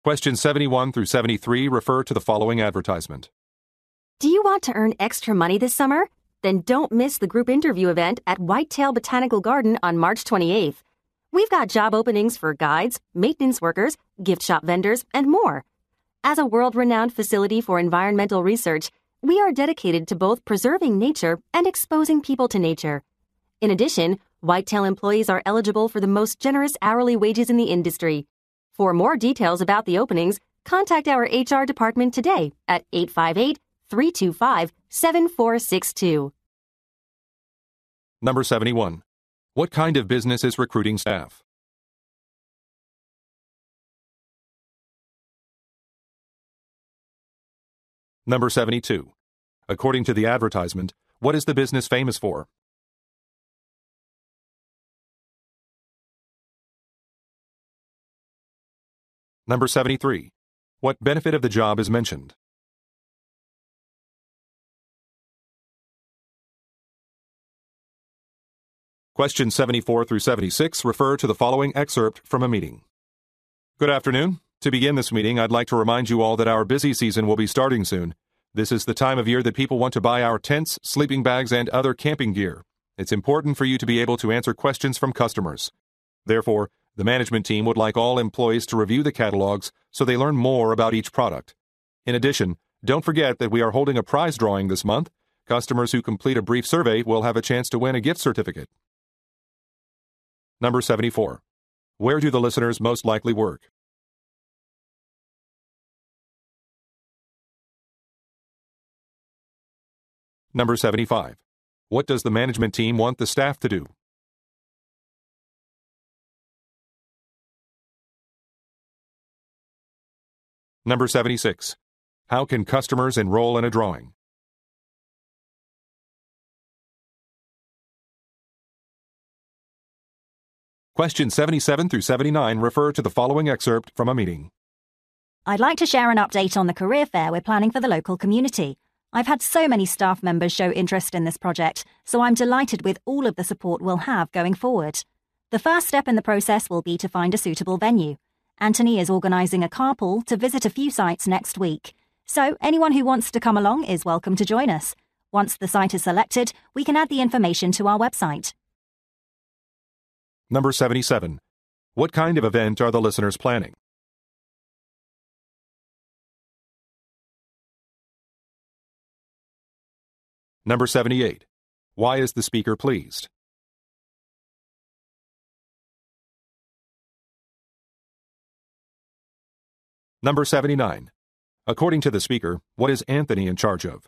Questions 71 through 73 refer to the following advertisement. Do you want to earn extra money this summer? Then don't miss the group interview event at Whitetail Botanical Garden on March 28th. We've got job openings for guides, maintenance workers, gift shop vendors, and more. As a world-renowned facility for environmental research, we are dedicated to both preserving nature and exposing people to nature. In addition, Whitetail employees are eligible for the most generous hourly wages in the industry. For more details about the openings, contact our HR department today at 858-325-7462. Number 71. What kind of business is recruiting staff? Number 72. According to the advertisement, what is the business famous for? Number 73. What benefit of the job is mentioned? Questions 74 through 76 refer to the following excerpt from a meeting. Good afternoon. To begin this meeting, I'd like to remind you all that our busy season will be starting soon. This is the time of year that people want to buy our tents, sleeping bags, and other camping gear. It's important for you to be able to answer questions from customers. Therefore, the management team would like all employees to review the catalogs so they learn more about each product. In addition, don't forget that we are holding a prize drawing this month. Customers who complete a brief survey will have a chance to win a gift certificate. Number 74. Where do the listeners most likely work? Number 75. What does the management team want the staff to do? Number 76. How can customers enroll in a drawing? Questions 77 through 79 refer to the following excerpt from a meeting. I'd like to share an update on the career fair we're planning for the local community. I've had so many staff members show interest in this project, so I'm delighted with all of the support we'll have going forward. The first step in the process will be to find a suitable venue. Anthony is organising a carpool to visit a few sites next week, so anyone who wants to come along is welcome to join us. Once the site is selected, we can add the information to our website. Number 77. What kind of event are the listeners planning? Number 78. Why is the speaker pleased? Number 79. According to the speaker, what is Anthony in charge of?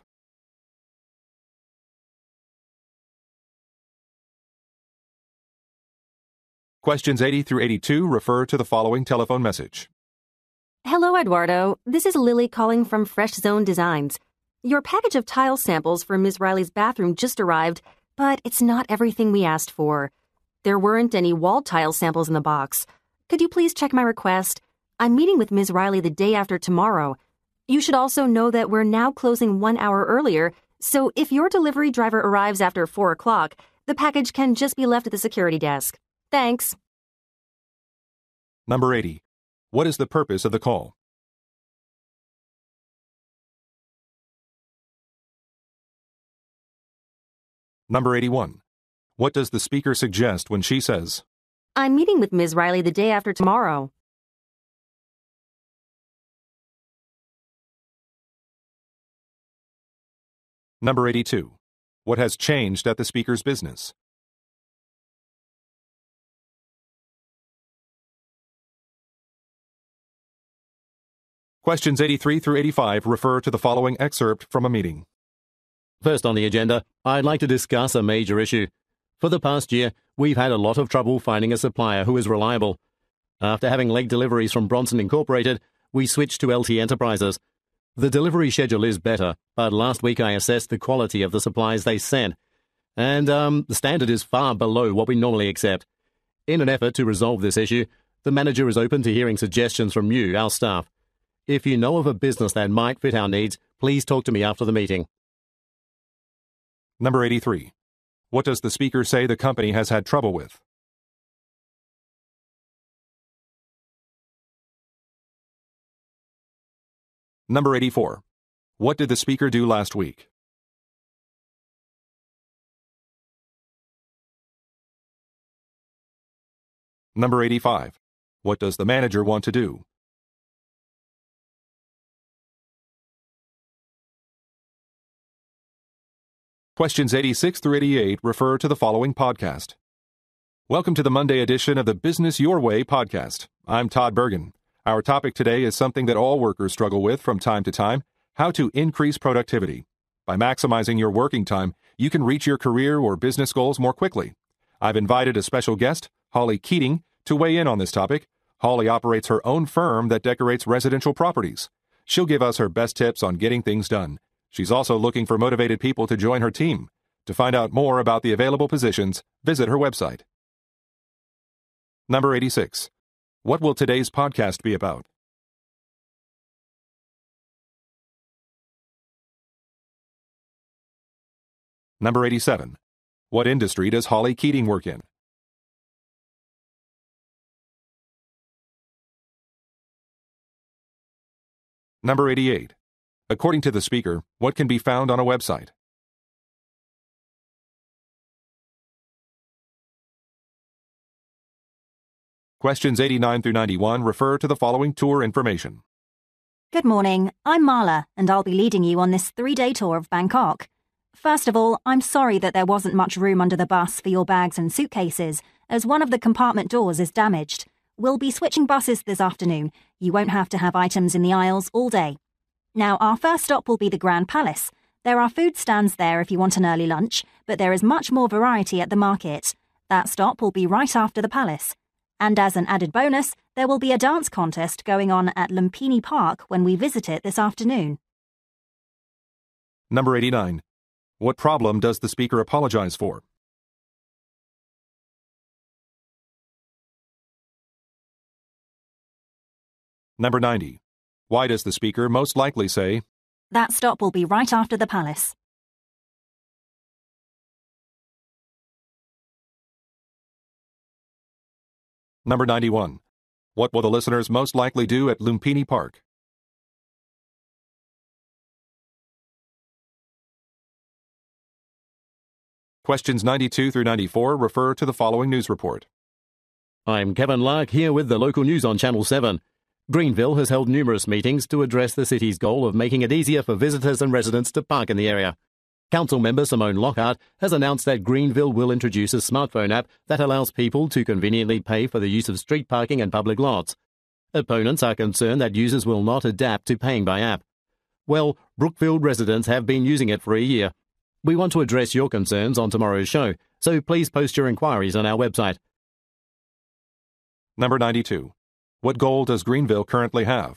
Questions 80 through 82 refer to the following telephone message. Hello, Eduardo. This is Lily calling from Fresh Zone Designs. Your package of tile samples for Ms. Riley's bathroom just arrived, but it's not everything we asked for. There weren't any wall tile samples in the box. Could you please check my request? I'm meeting with Ms. Riley the day after tomorrow. You should also know that we're now closing 1 hour earlier, so if your delivery driver arrives after 4 o'clock, the package can just be left at the security desk. Thanks. Number 80. What is the purpose of the call? Number 81. What does the speaker suggest when she says, I'm meeting with Ms. Riley the day after tomorrow? Number 82. What has changed at the speaker's business? Questions 83 through 85 refer to the following excerpt from a meeting. First on the agenda, I'd like to discuss a major issue. For the past year, we've had a lot of trouble finding a supplier who is reliable. After having leg deliveries from Bronson Incorporated, we switched to LT Enterprises. The delivery schedule is better, but last week I assessed the quality of the supplies they sent, and the standard is far below what we normally accept. In an effort to resolve this issue, the manager is open to hearing suggestions from you, our staff. If you know of a business that might fit our needs, please talk to me after the meeting. Number 83. What does the speaker say the company has had trouble with? Number 84. What did the speaker do last week? Number 85. What does the manager want to do? Questions 86 through 88 refer to the following podcast. Welcome to the Monday edition of the Business Your Way podcast. I'm Todd Bergen. Our topic today is something that all workers struggle with from time to time: how to increase productivity. By maximizing your working time, you can reach your career or business goals more quickly. I've invited a special guest, Holly Keating, to weigh in on this topic. Holly operates her own firm that decorates residential properties. She'll give us her best tips on getting things done. She's also looking for motivated people to join her team. To find out more about the available positions, visit her website. Number 86. What will today's podcast be about? Number 87. What industry does Holly Keating work in? Number 88. According to the speaker, what can be found on a website? Questions 89 through 91 refer to the following tour information. Good morning, I'm Marla, and I'll be leading you on this 3-day tour of Bangkok. First of all, I'm sorry that there wasn't much room under the bus for your bags and suitcases, as one of the compartment doors is damaged. We'll be switching buses this afternoon. You won't have to have items in the aisles all day. Now, our first stop will be the Grand Palace. There are food stands there if you want an early lunch, but there is much more variety at the market. That stop will be right after the palace. And as an added bonus, there will be a dance contest going on at Lumpini Park when we visit it this afternoon. Number 89. What problem does the speaker apologize for? Number 90. Why does the speaker most likely say, That stop will be right after the palace? Number 91. What will the listeners most likely do at Lumpini Park? Questions 92 through 94 refer to the following news report. I'm Kevin Lark here with the local news on Channel 7. Greenville has held numerous meetings to address the city's goal of making it easier for visitors and residents to park in the area. Council member Simone Lockhart has announced that Greenville will introduce a smartphone app that allows people to conveniently pay for the use of street parking and public lots. Opponents are concerned that users will not adapt to paying by app. Well, Brookfield residents have been using it for a year. We want to address your concerns on tomorrow's show, so please post your inquiries on our website. Number 92. What goal does Greenville currently have?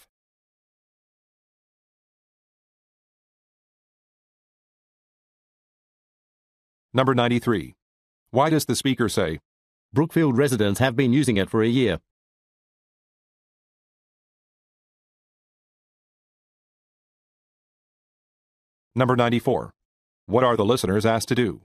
Number 93. Why does the speaker say, Brookfield residents have been using it for a year? Number 94. What are the listeners asked to do?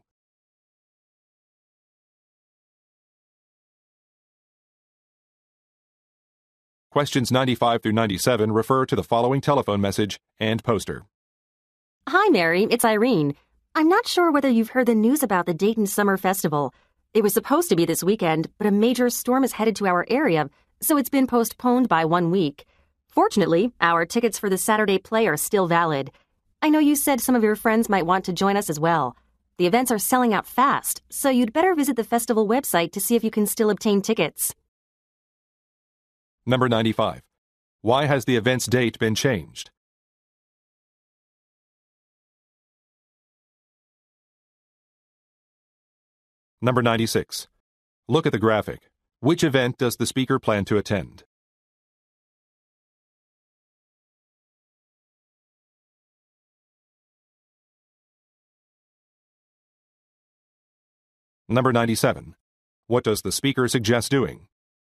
Questions 95 through 97 refer to the following telephone message and poster. Hi, Mary. It's Irene. I'm not sure whether you've heard the news about the Dayton Summer Festival. It was supposed to be this weekend, but a major storm is headed to our area, so it's been postponed by 1 week. Fortunately, our tickets for the Saturday play are still valid. I know you said some of your friends might want to join us as well. The events are selling out fast, so you'd better visit the festival website to see if you can still obtain tickets. Number 95. Why has the event's date been changed? Number 96. Look at the graphic. Which event does the speaker plan to attend? Number 97. What does the speaker suggest doing?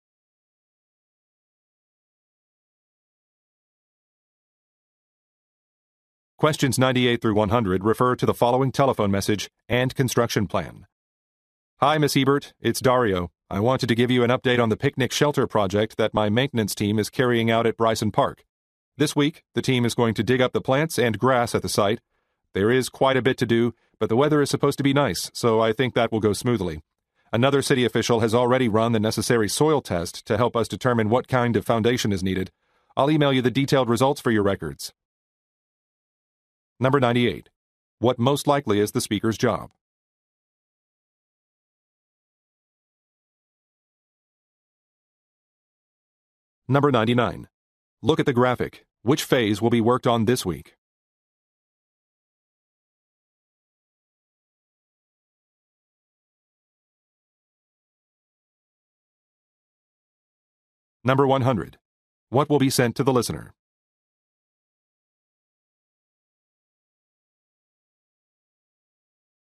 Questions 98 through 100 refer to the following telephone message and construction plan. Hi, Miss Ebert. It's Dario. I wanted to give you an update on the picnic shelter project that my maintenance team is carrying out at Bryson Park. This week, the team is going to dig up the plants and grass at the site. There is quite a bit to do, but the weather is supposed to be nice, so I think that will go smoothly. Another city official has already run the necessary soil test to help us determine what kind of foundation is needed. I'll email you the detailed results for your records. Number 98. What most likely is the speaker's job? Number 99. Look at the graphic. Which phase will be worked on this week? Number 100. What will be sent to the listener?